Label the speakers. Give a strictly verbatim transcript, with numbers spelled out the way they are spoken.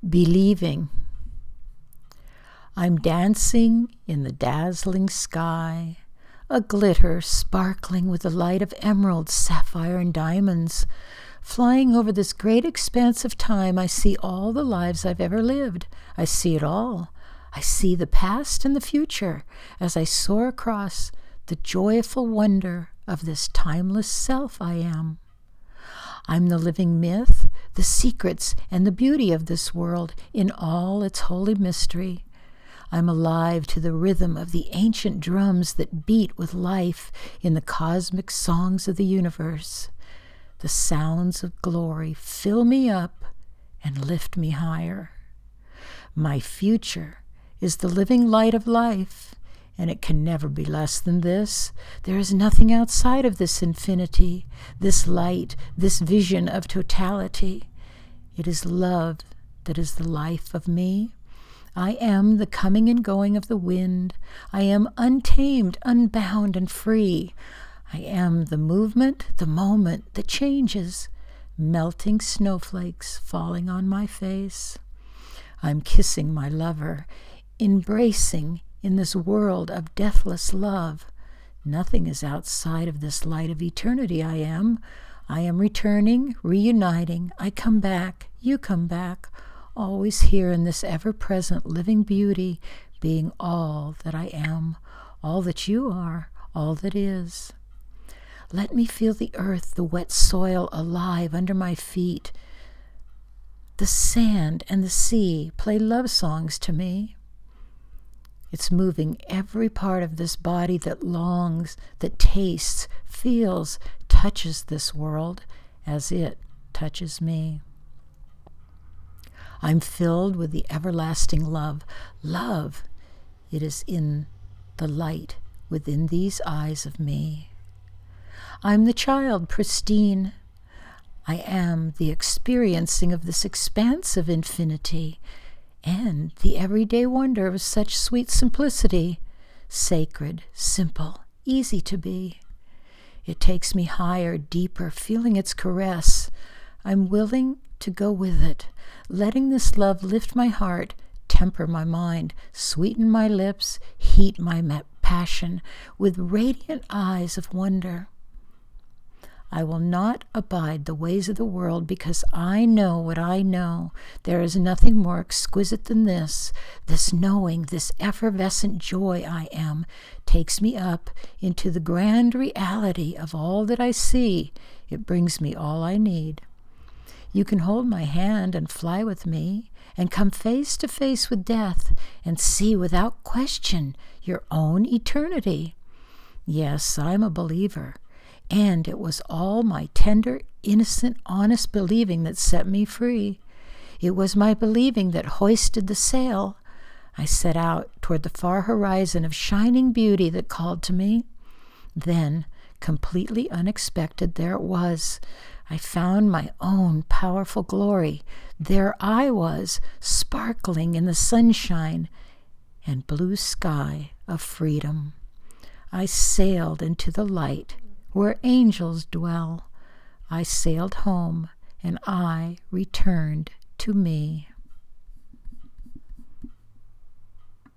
Speaker 1: Believing. I'm dancing in the dazzling sky, a glitter sparkling with the light of emeralds, sapphire, and diamonds. Flying over this great expanse of time, I see all the lives I've ever lived. I see it all. I see the past and the future as I soar across the joyful wonder of this timeless self I am. I'm the living myth, the secrets and the beauty of this world in all its holy mystery. I'm alive to the rhythm of the ancient drums that beat with life in the cosmic songs of the universe. The sounds of glory fill me up and lift me higher. My future is the living light of life, and it can never be less than this. There is nothing outside of this infinity, this light, this vision of totality. It is love that is the life of me. I am the coming and going of the wind. I am untamed, unbound, and free. I am the movement, the moment that changes, melting snowflakes falling on my face. I'm kissing my lover, embracing in this world of deathless love. Nothing is outside of this light of eternity I am. I am returning, reuniting. I come back, you come back, always here in this ever-present living beauty, being all that I am, all that you are, all that is. Let me feel the earth, the wet soil alive under my feet. The sand and the sea play love songs to me. It's moving every part of this body that longs, that tastes, feels, touches this world as it touches me. I'm filled with the everlasting love. Love, it is in the light within these eyes of me. I'm the child, pristine. I am the experiencing of this expanse of infinity and the everyday wonder of such sweet simplicity, sacred, simple, easy to be. It takes me higher, deeper, feeling its caress. I'm willing to go with it, letting this love lift my heart, temper my mind, sweeten my lips, heat my passion with radiant eyes of wonder. I will not abide the ways of the world because I know what I know. There is nothing more exquisite than this. This knowing, this effervescent joy I am, takes me up into the grand reality of all that I see. It brings me all I need. You can hold my hand and fly with me and come face to face with death and see without question your own eternity. Yes, I'm a believer. And it was all my tender, innocent, honest believing that set me free. It was my believing that hoisted the sail. I set out toward the far horizon of shining beauty that called to me. Then, completely unexpected, there it was. I found my own powerful glory. There I was, sparkling in the sunshine and blue sky of freedom. I sailed into the light where angels dwell. I sailed home, and I returned to me.